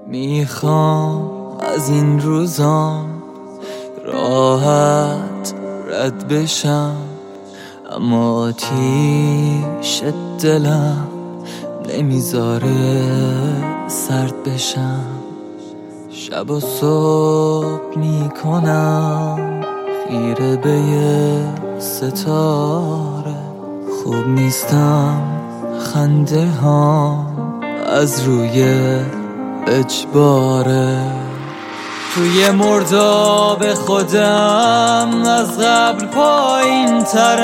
میخوام از این روزام راحت رد بشم، اما آتیش دلم نمیذاره سرد بشم. شب و صبح میکنم خیره به یه ستاره، خوب نیستم خنده هام از روی اجباره. توی مرداب خودم از قبل پایین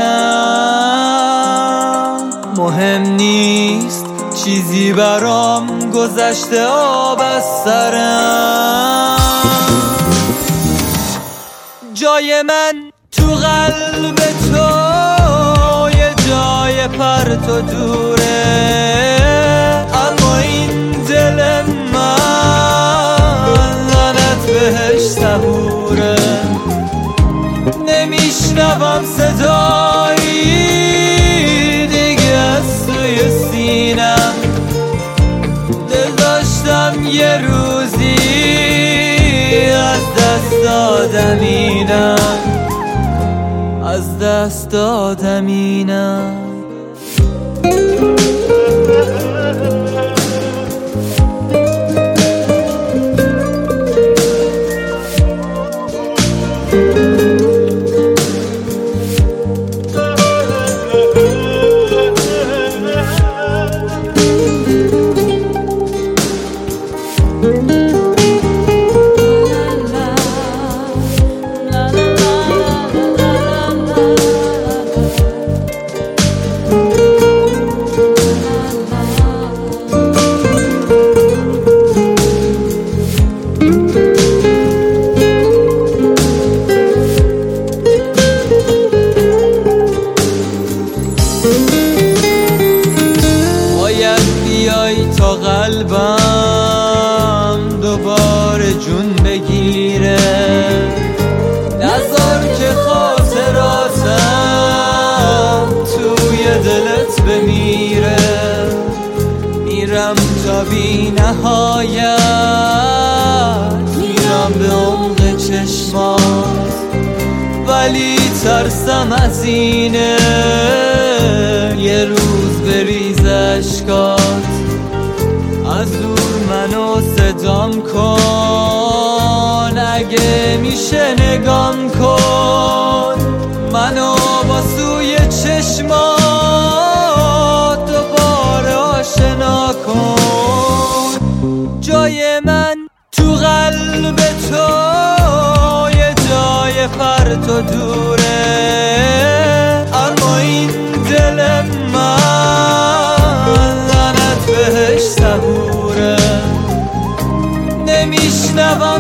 ترم، مهم نیست چیزی برام گذشته آب از سرم. جای من تو قلب تو یه جای پرت و دوره، اما این دل من بهش صبوره. نمیشنوم صدایی دیگه از توی سینم، دل داشتم یه روزی از دست دادم اینم، از دست دادم اینم. بیای تا قلبم دوباره جون بگیره، نذار که خاطراتم توی دلت بمیره. میرم تا بی نهایت، میرم به عمق چشمات، ولی ترسم از اینه یه روز بریز اشکات. از دور منو صدام کن، اگه میشه نگام کن، منو با سوی چشمات دوباره آشنا کن. جای من تو قلب تو یه جای پرت و دوره، اما این دل من بهش صبوره. نمیشنوم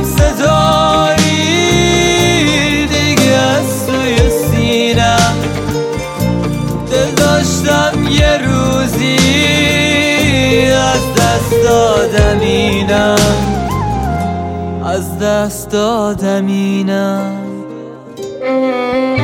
صدایی دیگه از توی سینم، دل داشتم یه روزی از دست دادم اینم، از دست دادم اینم.